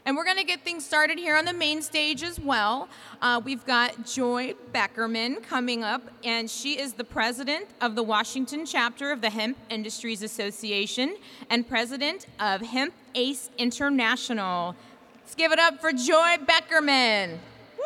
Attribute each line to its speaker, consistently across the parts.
Speaker 1: And we're going to get things started here on the main stage as well. We've got Joy Beckerman coming up, and she is the president of the Washington chapter of the Hemp Industries Association and president of Hemp Ace International. Let's give it up for Joy Beckerman.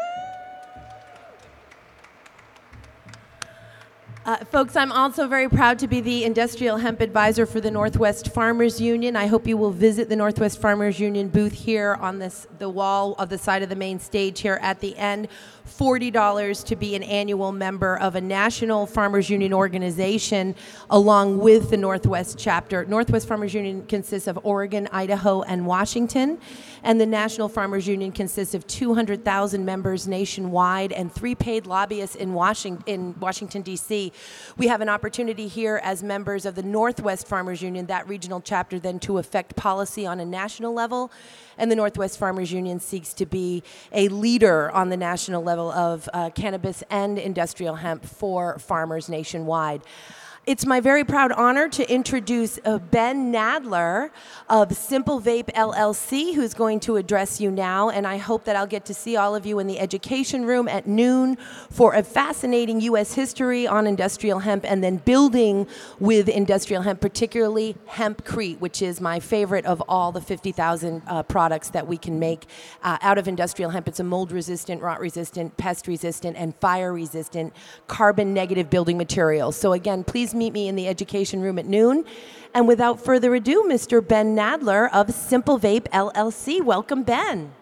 Speaker 2: Folks, I'm also very proud to be the Industrial Hemp Advisor for the Northwest Farmers Union. I hope you will visit the Northwest Farmers Union booth here on the wall of the side of the main stage here at the end. $40 to be an annual member of a national farmers union organization along with the Northwest chapter. Northwest Farmers Union consists of Oregon, Idaho, and Washington, and the National Farmers Union consists of 200,000 members nationwide and 3 paid lobbyists in Washington, D.C. We have an opportunity here as members of the Northwest Farmers Union, that regional chapter, then to affect policy on a national level. And the Northwest Farmers Union seeks to be a leader on the national level of cannabis and industrial hemp for farmers nationwide. It's my very proud honor to introduce Ben Nadler of Simple Vape LLC, who's going to address you now, and I hope that I'll get to see all of you in the education room at noon for a fascinating U.S. history on industrial hemp and then building with industrial hemp, particularly hempcrete, which is my favorite of all the 50,000 products that we can make out of industrial hemp. It's a mold-resistant, rot-resistant, pest-resistant, and fire-resistant carbon-negative building material. So again, please meet me in the education room at noon. And without further ado, Mr. Ben Nadler of Simple Vape LLC. Welcome, Ben.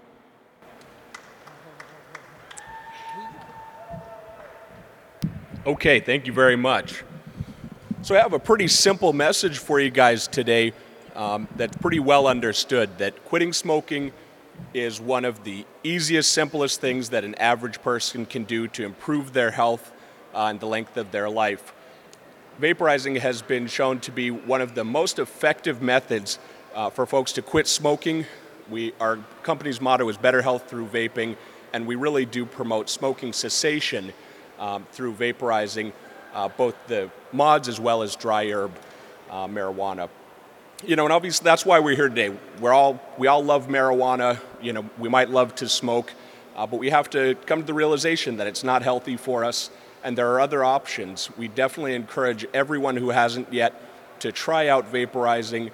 Speaker 3: Okay, thank you very much. So I have a pretty simple message for you guys today that's pretty well understood, that quitting smoking is one of the easiest, simplest things that an average person can do to improve their health and the length of their life. Vaporizing has been shown to be one of the most effective methods for folks to quit smoking. Our company's motto is better health through vaping, and we really do promote smoking cessation through vaporizing both the mods as well as dry herb marijuana. You know, and obviously that's why we're here today. We all love marijuana. You know, we might love to smoke, but we have to come to the realization that it's not healthy for us. And there are other options. We definitely encourage everyone who hasn't yet to try out vaporizing.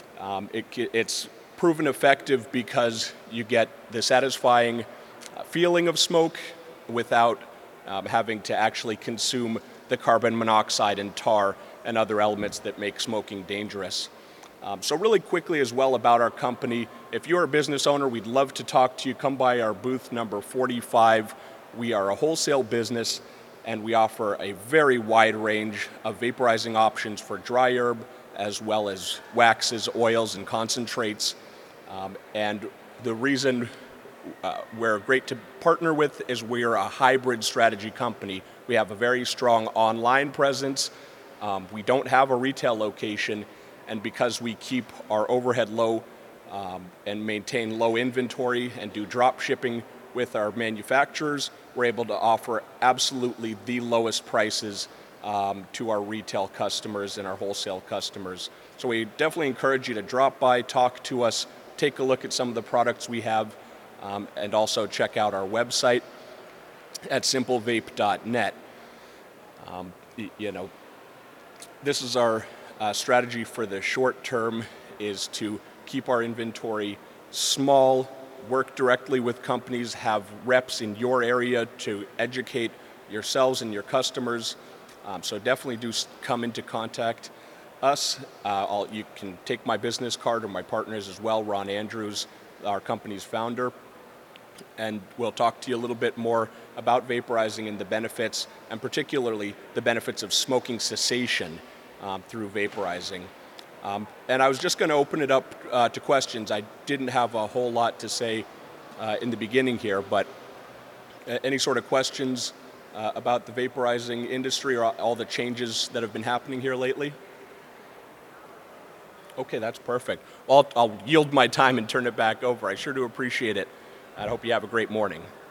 Speaker 3: It's proven effective because you get the satisfying feeling of smoke without having to actually consume the carbon monoxide and tar and other elements that make smoking dangerous. So really quickly as well about our company, if you're a business owner, we'd love to talk to you. Come by our booth number 45. We are a wholesale business, and we offer a very wide range of vaporizing options for dry herb, as well as waxes, oils, and concentrates. And the reason we're great to partner with is we're a hybrid strategy company. We have a very strong online presence. We don't have a retail location, and because we keep our overhead low and maintain low inventory and do drop shipping with our manufacturers, we're able to offer absolutely the lowest prices to our retail customers and our wholesale customers. So we definitely encourage you to drop by, talk to us, take a look at some of the products we have, and also check out our website at simplevape.net. You know, this is our strategy for the short term, is to keep our inventory small, work directly with companies, have reps in your area to educate yourselves and your customers. So definitely do come into contact us. You can take my business card or my partners as well, Ron Andrews, our company's founder, and we'll talk to you a little bit more about vaporizing and the benefits, and particularly the benefits of smoking cessation through vaporizing. And I was just going to open it up to questions. I didn't have a whole lot to say in the beginning here, but any sort of questions about the vaporizing industry or all the changes that have been happening here lately? Okay, that's perfect. Well, I'll yield my time and turn it back over. I sure do appreciate it. I hope you have a great morning.